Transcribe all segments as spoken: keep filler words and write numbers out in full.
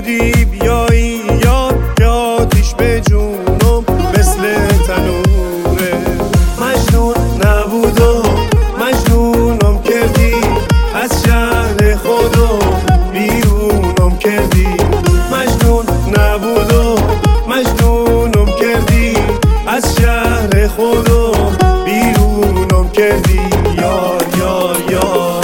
بودی بیایی یاد که آتیش به جونم مثل تنوره. مجنون نبود و مجنونم کردی، از شهر خودم بیرونم کردی. مجنون نبود و مجنونم کردی، از شهر خودم بیرونم کردی. یار یار یار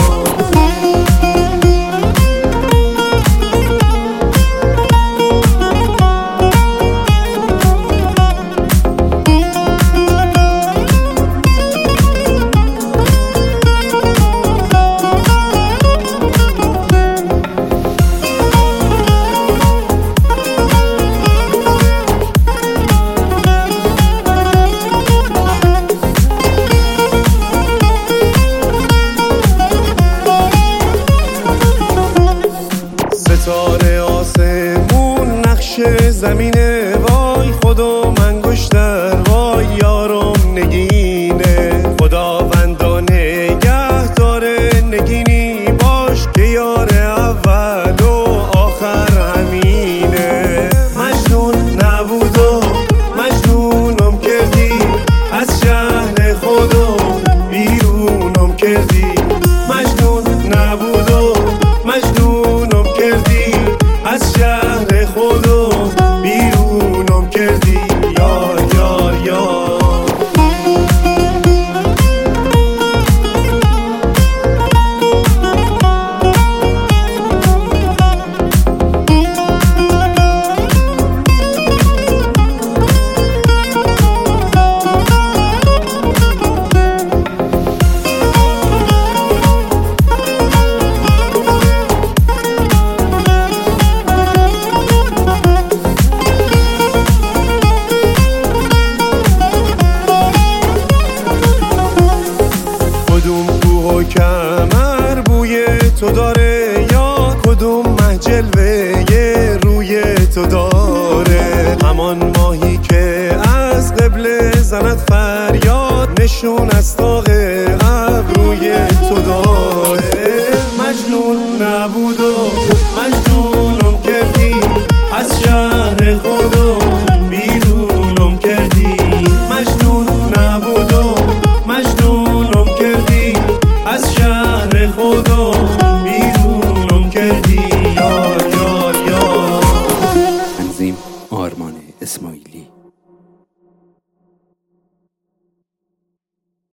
ستاره آسمون نقش زمینه، وای خدا انگشتر وای یارم نگینه. خداوندا نگه داره نگینی باش که یار اول و آخر همینه. مجنون نبود و مجنونم کردی، از شهر خودم بیرونم کردی. مجنون نبود و مجنونم کردی، از شهر خودم بیرونم کردی. یار یار یار کدوم کوه و کمر بوی تو داره، یا کدوم مه جلوه روی تو داره. همان ماهی که از قبله زند فریاد، نشون از طاق